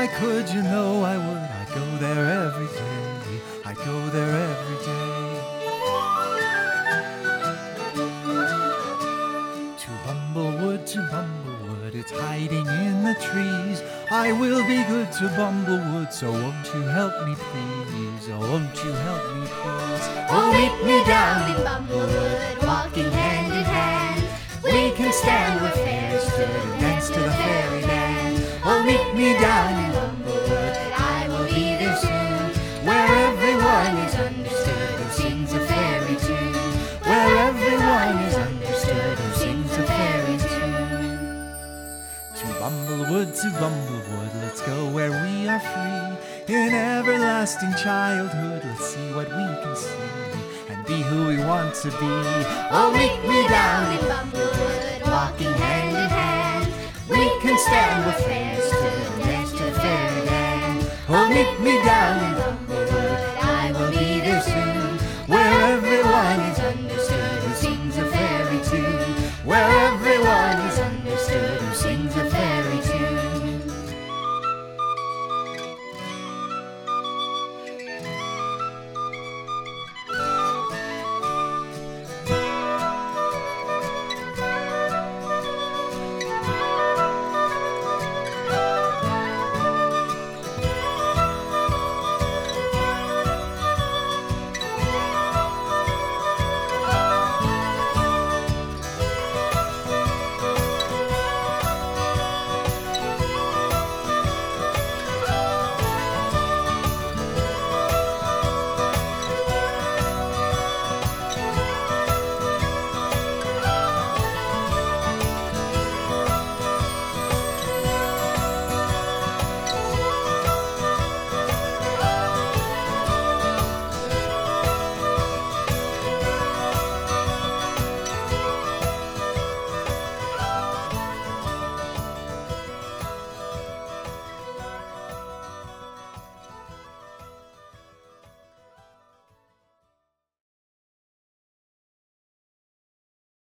I could, you know I would. I go there every day. I go there every day. To Bumblewood, it's hiding in the trees. I will be good to Bumblewood, so won't you help me please? Oh, won't you help me please? Oh, meet me down in Bumblewood, walking hand in hand. We can stand where fairies stood and dance to the fairyland. Oh, meet me down in Bumblewood, I will be there soon, where everyone is understood who sings a fairy tune. Where everyone is understood who sings a fairy tune. To Bumblewood, let's go where we are free. In everlasting childhood, let's see what we can see and be who we want to be. Oh, meet me down in Bumblewood, walking hand in hand. We can stand where fairies stood and dance to the fairyland. Oh, meet me down in Bumblewood.